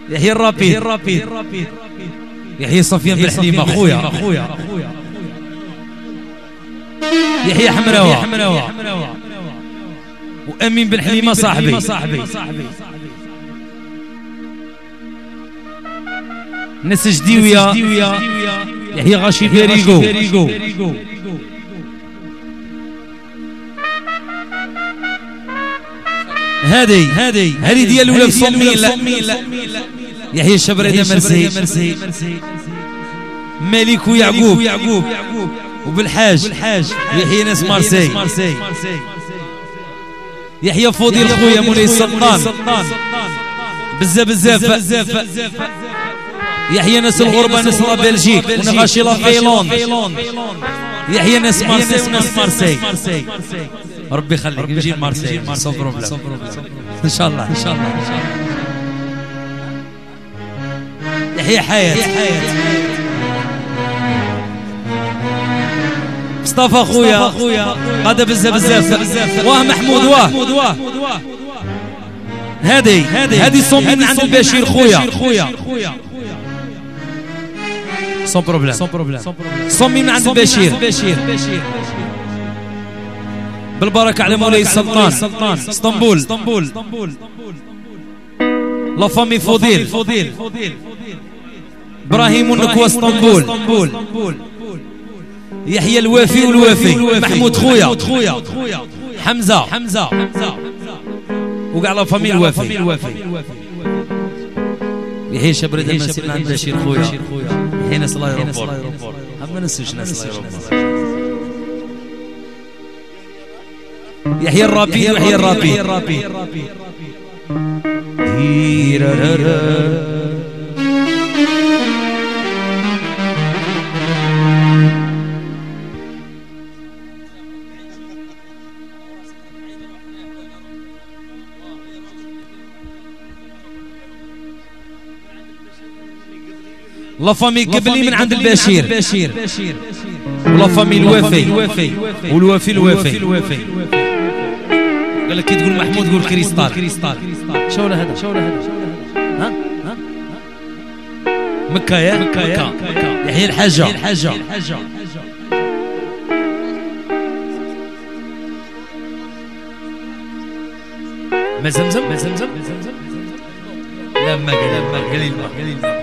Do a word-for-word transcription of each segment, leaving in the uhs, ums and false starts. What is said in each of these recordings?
يحيى الرابيد يحيى صفيان بالحليمة خويا يحيى حمراوة وأمين بالحليمة صاحبي ناس جديوية يحيى غاشي فيريغو هذه هذه هذه ديال ولا صميل يحيى الشبريدة مرسي مالك ويعقوب وبالحاج يحيى ناس مارسي يحيى فوضي الخويا مولاي السلطان بزاف بزاف يحيى ناس الغربة ناس لا بلجيك ونغاشي لا فيلون يحيى ناس مارسي وناس مارسي ربي يخليك نجي لمارسي سو بروبليم ان شاء الله ان شاء الله ان شاء الله يحيى حياة مصطفى خويا هذا بزاف بزاف واه محمود واه هذه هذه صومي من عند البشير خويا سو بروبليم صومي من عند البشير بالبركة على مولاي السلطان اسطنبول لا فامي فضيل ابراهيم النكوة اسطنبول يحيى الوافي والوافي محمود خويا حمزة وقع لا فامي الوافي يحيى شبرد المسير عند بشير خويا يحيى ناس الله يربور ما نسوش ناس الله يربور يحيى الرابيد يحيى الرابيد لا فامي قبلي من عند البشير ولا فامي الوافي والوافي الوافي قال لك كي تقول محمود قول كريستال شو هذا شو هذا ها ها مكة يا مكة يحيى الحاجة ما زمزم ما زمزم لا ما قال ما قليل ما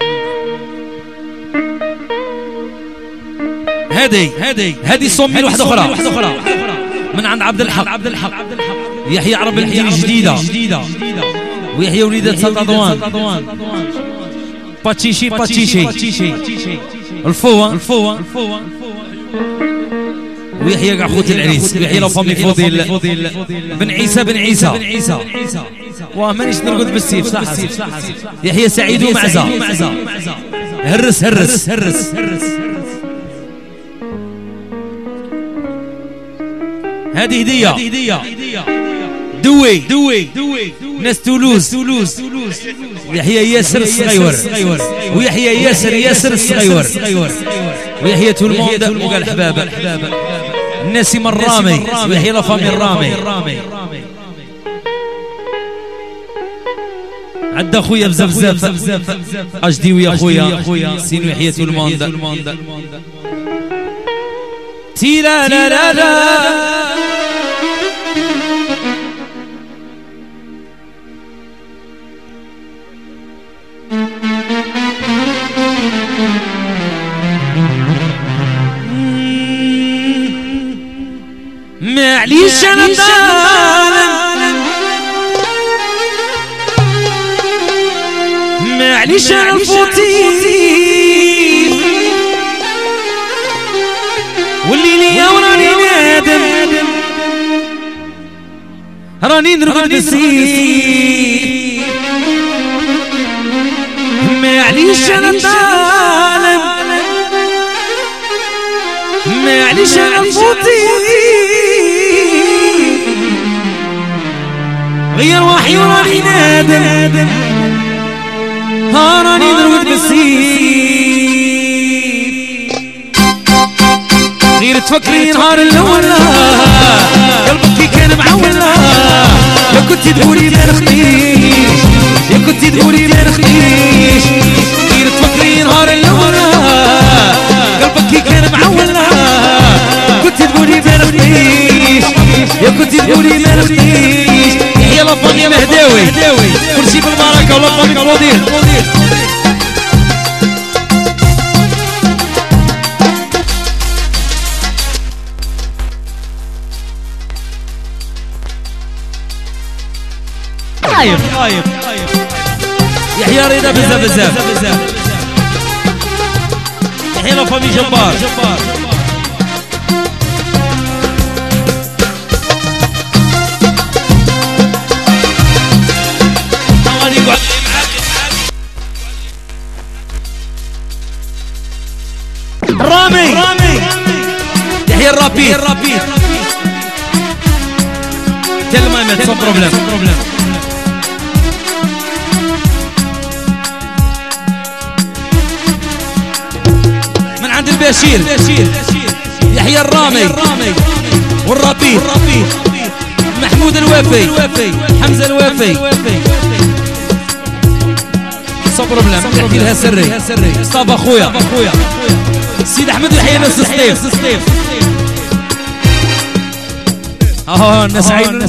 هذه هذه هذه صومي واحدة أخرى من عند عبد الحق يحيى عرب الدين جديدة ويحيى وليدة سلطان باتشيشي باتشيشي الفوة ويحيى قاع خوت العريس ويحيى لا فامي فضيل بن عيسى بن عيسى ومانيش نرقد بالسيف صح يحيى سعيد ومعزة هرس هرس هرس هذه هدية دوي دوي ناس تولوز يحيى ياسر الصغيور ويحيى ياسر ياسر الصغيور ويحيى تولموند وقال حبابه ناسم الرامي ويحيى لا فامي الرامي عدا خويا بزاف بزاف اجدي ويا خويا سين ويحيى تولموند تي لا لا لا لا معليش انا ظالم معليش انا الفوتي واللي ليا وراني نادم راني نرقد بالسيف معليش انا ظالم معليش انا الفوتي غير وحي وراحي نادم راني نرقد بالسيف غير تفكري نهار الاول قلبك كان معول يا كنتي تقولي ما نخليش يا كنتي تقولي ما نخليش لافامي فوديل طاير طاير يحيى رضا بزاف بزاف يحيى لافامي جبار جبار رامي رامي يحيى الرابيد الرابيد تل ما يمت سو بروبليم من عند البشير يحيى الرامي والرابيد محمود الوافي حمزة الوافي سو بروبليم نحكي لها سري صاب اخويا سيد احمد يحيى نفس السطيف اه الناس عين الناس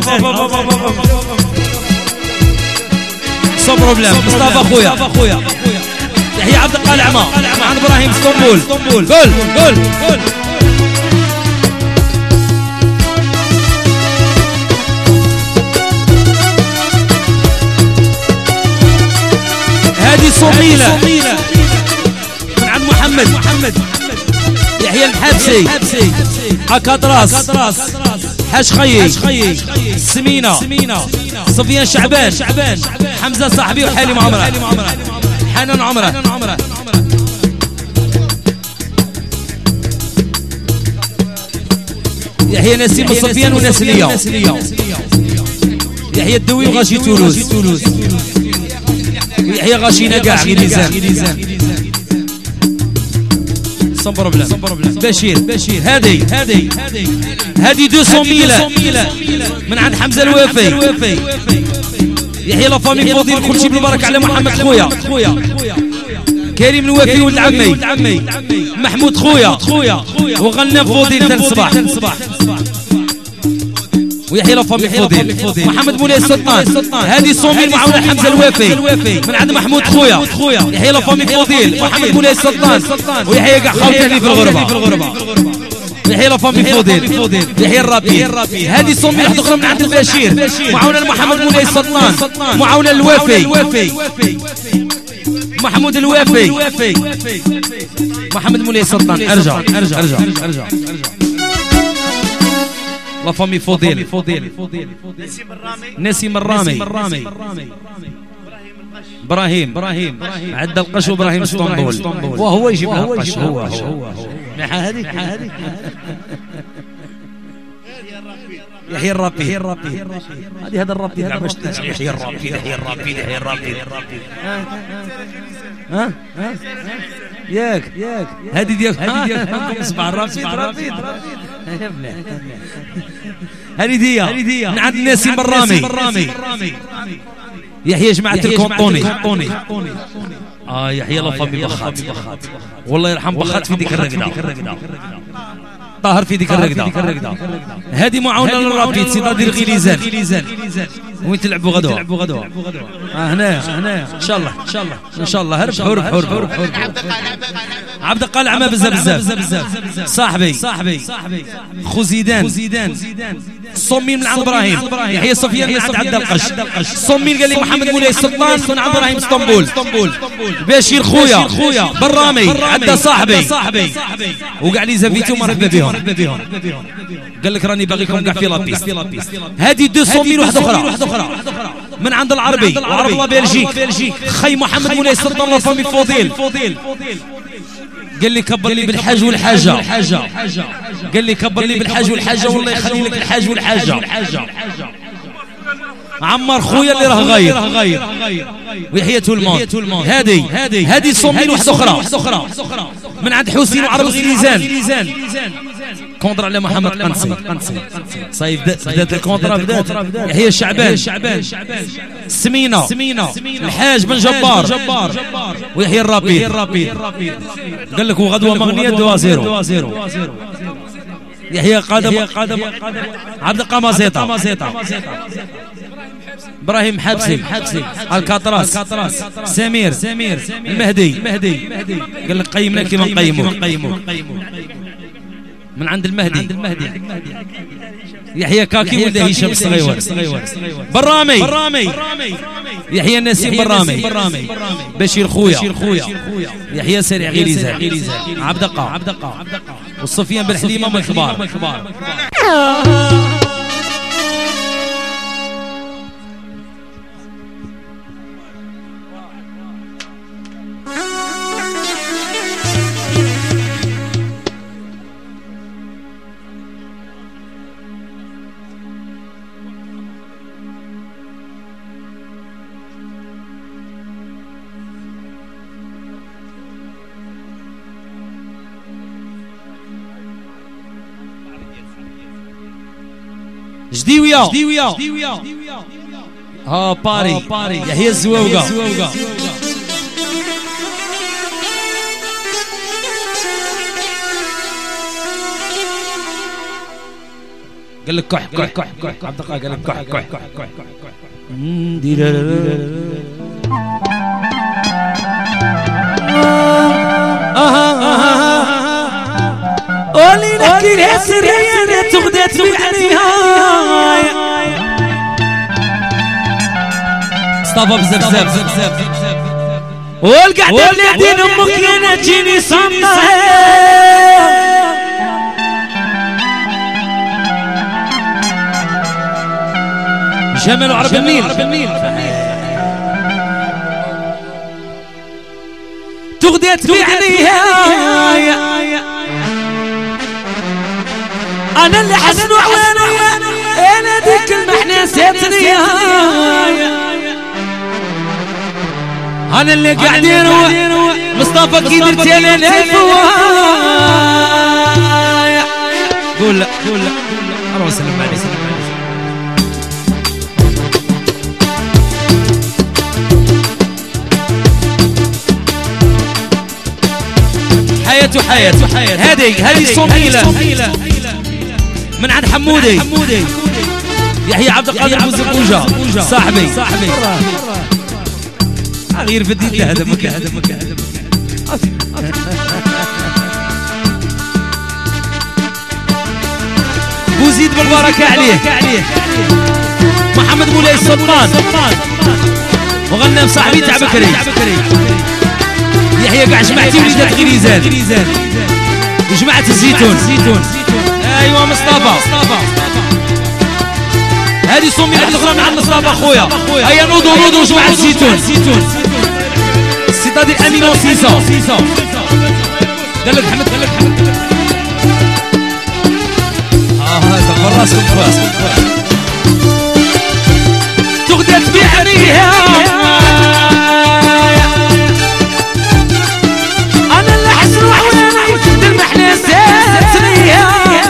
سو بروبليم مصطفى اخويا يحيى عبد القلعمه عن ابراهيم اسطنبول قول قول قول هذه صميله من عند محمد محمد يحيى الحبسي أكادراس حاج خيي سمينة صفيان شعبان حمزة صاحبي وحالم عمره حنان عمره يحيى نسيم صفيان ونسلية يحيى الدوي وغاشي تولوز ويحيى غاشي نقاع غيليزان سون بروبليم بشير بشير هادي هادي هادي مئتين ميلة من عند حمزة الوافي يحيى لافامي فوضيل كل شيء بالبركة على محمد خويا كريم الوافي ولد عمي محمود خويا وغنى فوضيل تل صباح ويحيى لافامي فوضيل محمد مولاي السلطان هذه صوميل معاونة حمزة الوافي من عند محمود خويا يحيى لافامي فوضيل محمد مولاي السلطان ويحيى كاع خاوتاني في الغربة يحيى لافامي فوضيل يحيى الرابي هذه صوميل واحدة أخرى من عند البشير معاونة محمد مولاي السلطان معاونة الوافي محمود الوافي محمد مولاي السلطان ارجع ارجع ارجع ارجع لا فامي فوضيل نسيم الرامي ابراهيم ابراهيم عد القش وابراهيم اسطنبول وهو يجيب لها القش هو هو هذيك هذيك يحيى الرابي يحيى الرابي هذه هذا الرابي هذا باش يحيى الرابي يحيى الرابي يحيى الرابي ها ها ياك ياك هذه ديالك هذه ديالك صبع الرابي صبع الرابي هذه دي من عند نسيم الرامي يحيى جماعة الكونطوني اه يحيى لافامي بخات والله يرحم بخات في ديك الرقدة طاهر في ديك الرقدة هذه معاونة للرابيد سي دير غيليزان وين تلعبوا غدوة اه هنا هنا ان شاء الله ان شاء الله ان شاء الله هرب هرب هرب هرب عبد القلعمة بزاف بزاف صاحبي صاحبي خو زيدان صميم من عند ابراهيم يحيى صفيان من عند عبد القش صميم قال لي محمد مولاي السلطان من عند ابراهيم اسطنبول بشير خويا برامي عدا صاحبي وقع لي زافيتو مرحبا بهم قال لك راني باغيكم كاع في لابيس هذه مئتين واحده اخرى من عند العربي وعرب الله بلجيك خي محمد مولاي السلطان لافامي فوضيل قال لي كبر لي بالحاج والحاجه قال لي كبر لي بالحاج والحاجه والله يخلي لك الحاج والحاجه عمر خويا اللي راه غاير ويحيى الموت هذه هذه صومين واحده اخرى من عند حسين وعرب الغليزان كونتر على محمد قنصي صايب بدات الكونترا بدات يحيى الشعبان سمينه الحاج بن جبار ويحيى الرابي قال لك وغدوه مغنيه دوا زيرو يحيى قادم عبد القمازيطه ابراهيم حبسي حبسي الكاطراس سمير سمير المهدي المهدي قال لك قيمنا كيما نقيموا من عند المهدي يحيى كاكي ولا هشام الصغيور برامي يحيى النسيم برامي بشير خويا يحيى سريع غيليزان عبدقة والصفيان بالحليمة من الكبار جديوية جديوية ها باري يحيى الزواوقة قال لك كح كح كح كح عبد القادر قال لك كح كح كح قولي لك يا سريانة تغدت بعينيها مصطفى بزاف بزاف بزاف والقعدة اللي عدين امك انا تجيني صمتها جمال وعرب النيل تغدت بعينيها انا اللي حسن وعوانيا انا ديك المحنة سيتني انا اللي قاعدين مصطفى كي درت انا الفوايا قول لا قول لا الله يسلم عليك حياته حياته هذه هذه صوميلة من عند حمودي يحيى عبد القادر بوزقوجة صاحبي صاحبي غير بديت هذا مكان هذا مكان بوزيد بالبركة عليه محمد مولاي السلطان وغنى بصاحبي تاع بكري يحيى كاع جمعتي وليدات غريزان وجماعة الزيتون ايوا مصطفى هذه صومي الاخرى مع مصطفى خويا هيا نوضوا نوضوا جماعة الزيتون السيطة ديال امينة وسيسا قال لك حمد قال لك حمد اه هذا براسكم براسكم تغدت بعينيها انا اللي حسن وعواني المحنة ساتنيها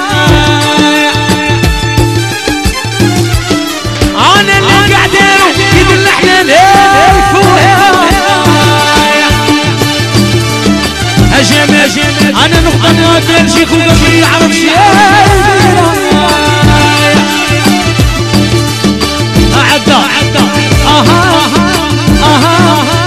انا اللي قاعدين كيد اللحنة للفوها هجمت انا نقطة بلجيك وقبل العرب شيء أعدى أها أها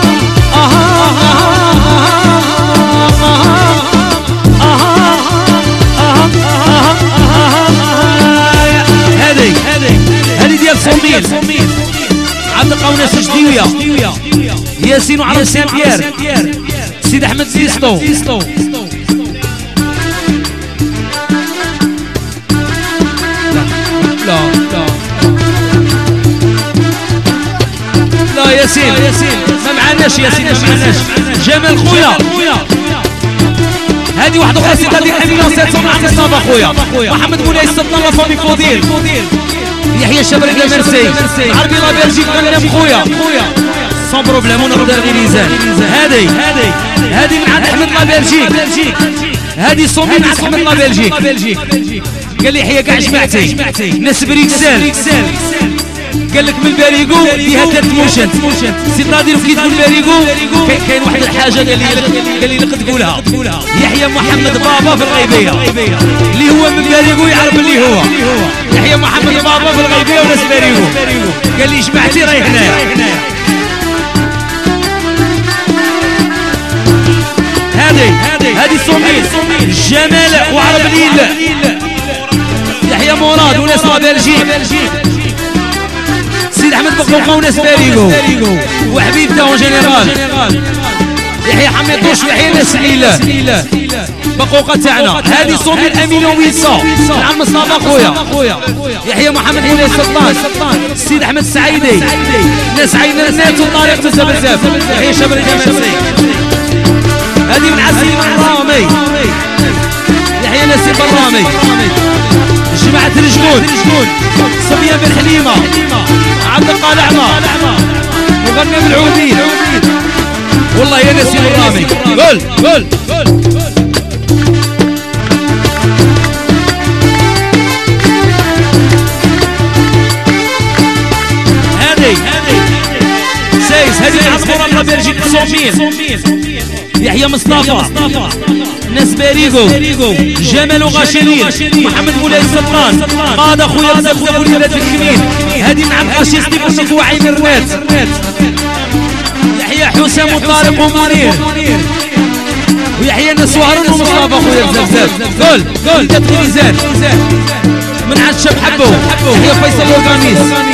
هذه هذه ديال صوميل عبد القوناس جديوية ياسين وعرب سان بيير سيد احمد زيستو لا لا لا ياسين ما معناش ياسين ما معناش جمال خويا هذه واحدة أخرى سيدة ديال أمينة سيدة مع مصطفى خويا محمد مولاي السلطان لا فامي فوديل يحيى الشبرك لا ميرسي عربي لا بلجيك غنم خويا سون بروبليم ونرد غيليزان هذه هذه من عند أحمد لا بلجيك هذه صومي من عند أحمد لا بلجيك قال لي يحيى كاع جمعتي ناس بريكسل قال لك من باريقو فيها ثلاث موشن سي نادر كي تقول باريقو كاين واحد الحاجه قال لي قال لي لك تقولها يحيى محمد بابا في الغيبيه اللي هو من باريقو يعرف اللي هو يحيى محمد بابا في الغيبيه وناس باريقو قال لي جماعتي راهي هنايا هذه هذه صوميل جمال وعرب ليل يحيى مراد وناس بلجيك سيد احمد بقوقه وناس باريقو وحبيب تاعو جنرال يحيى حميطوش ويحيى ناس ليله بقوقه تاعنا هذه صوميل امين ويصا عم مصطفى خويا يحيى محمد مولاي سلطان سيد احمد السعيدي ناس عينات وطارق بزاف بزاف يحيى شبري جماسي هذه من عسير الرامي يحيى نسيب الرامي جماعة الجنود صبيان بن حليمة عبد القالعمة مغنم العودين والله يا نسيب الرامي قول قول هذه سايس هذه من عصفور الله بيرجيك صوميل يحيى مصطفى ناس باريقو جمال وغاشلين محمد مولاي سلطان قاد اخويا بزاف بزاف وليدات الكمين هادي مع الغاشي ستيف وصف وعين الرنات يحيى حسام وطارق ومنير ويحيى ناس وهران ومصطفى اخويا بزاف بزاف قول قول وليدات غريزان من عاد الشاب حبو يحيى فيصل وقانيس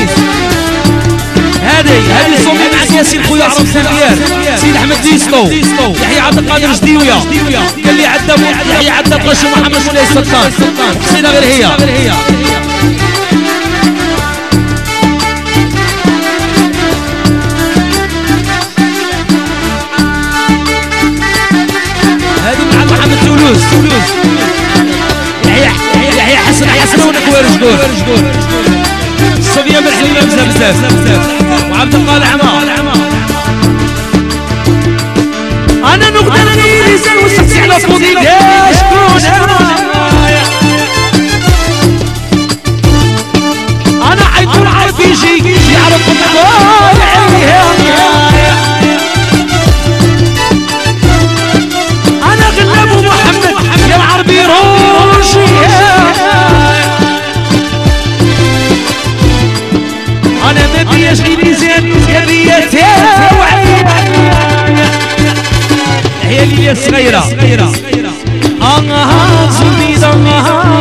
هذه هذه صومي مع ياسين خويا عرب سنبيار سيد احمد ديسلو يحيى عبد القادر جديويه قال لي عدى يحيى عدى قشو محمد مولاي سلطان حسينه غير هي هذه مع محمد تولوز يحيى يحيى حسن حسن ونكوير جدور صبيان بن حليمة بزاف بزاف وعبد القالعمة أنا نقدر نيلي زين وسقسي على فوضي ليش كون أنا عيطول عربي يجي يعرف الضوء أنا غلاب محمد يا العربي روشي أنا ما بياش غير زين يا بيا تاوعي هي ليلة صغيرة آه آه زميدة آه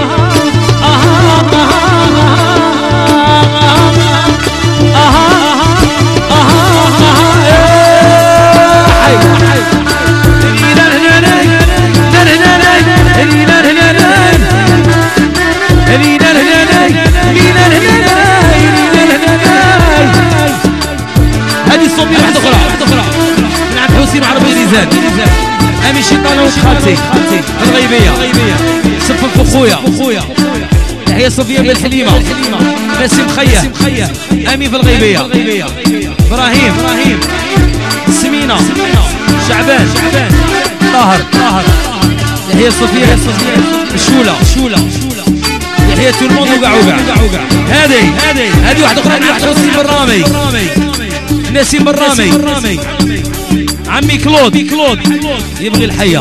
هذه الصومية واحدة أخرى من عبد حسين عربي ريزان أمي شيطان وخالتي في الغيبية صفف أخويا يحيى صفيان بن حليمة نسيم خيه أمي في الغيبية إبراهيم سمينة شعبان طاهر يحيى صفيان الشولة يحيى تولمون وقع وقع هذه هذه واحدة أخرى من عبد حسين بالرامي نسيم بالرامي عمي كلود يبغي الحياة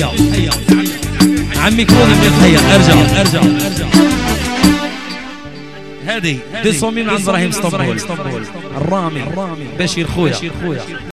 عمي كلود يبغي الحياة ارجع هذه دي صومي من عند ابراهيم اسطنبول الرامي بشير خويا